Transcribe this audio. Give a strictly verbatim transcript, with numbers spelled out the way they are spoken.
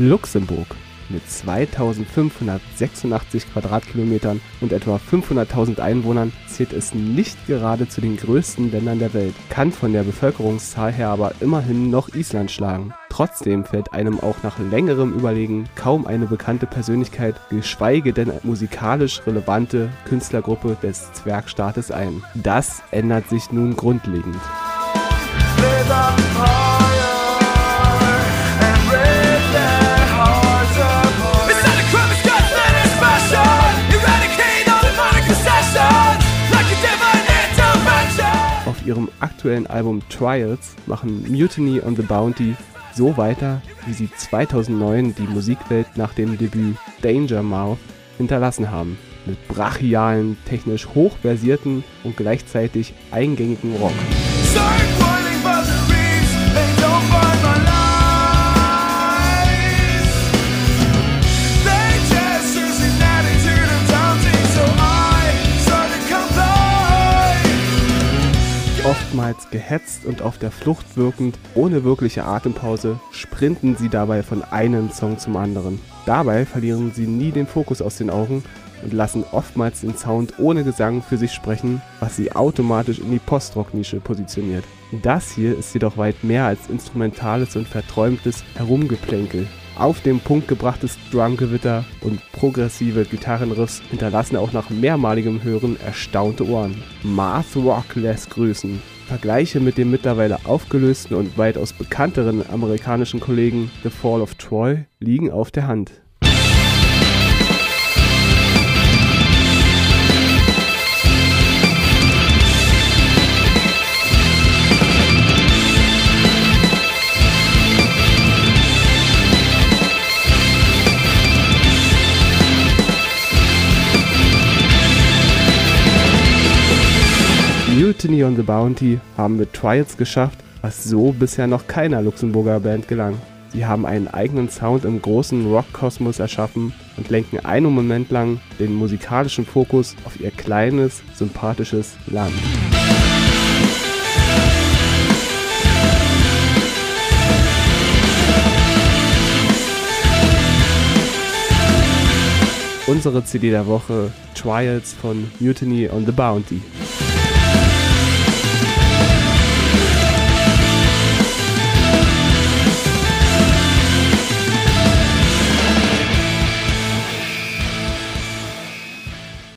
Luxemburg mit zweitausendfünfhundertsechsundachtzig Quadratkilometern und etwa fünfhunderttausend Einwohnern zählt es nicht gerade zu den größten Ländern der Welt, kann von der Bevölkerungszahl her aber immerhin noch Island schlagen. Trotzdem fällt einem auch nach längerem Überlegen kaum eine bekannte Persönlichkeit, geschweige denn eine musikalisch relevante Künstlergruppe des Zwergstaates ein. Das ändert sich nun grundlegend. Auf ihrem aktuellen Album Trials machen Mutiny on the Bounty so weiter, wie sie zweitausendneun die Musikwelt nach dem Debüt Danger Mouth hinterlassen haben. Mit brachialen, technisch hochversierten und gleichzeitig eingängigen Rock. Oftmals gehetzt und auf der Flucht wirkend, ohne wirkliche Atempause, sprinten sie dabei von einem Song zum anderen. Dabei verlieren sie nie den Fokus aus den Augen und lassen oftmals den Sound ohne Gesang für sich sprechen, was sie automatisch in die Postrock-Nische positioniert. Das hier ist jedoch weit mehr als instrumentales und verträumtes Herumgeplänkel. Auf den Punkt gebrachtes Drumgewitter und progressive Gitarrenriffs hinterlassen auch nach mehrmaligem Hören erstaunte Ohren. Math Rock lässt grüßen. Vergleiche mit dem mittlerweile aufgelösten und weitaus bekannteren amerikanischen Kollegen The Fall of Troy liegen auf der Hand. Mutiny on the Bounty haben mit Trials geschafft, was so bisher noch keiner Luxemburger Band gelang. Sie haben einen eigenen Sound im großen Rockkosmos erschaffen und lenken einen Moment lang den musikalischen Fokus auf ihr kleines, sympathisches Land. Unsere C D der Woche, Trials von Mutiny on the Bounty.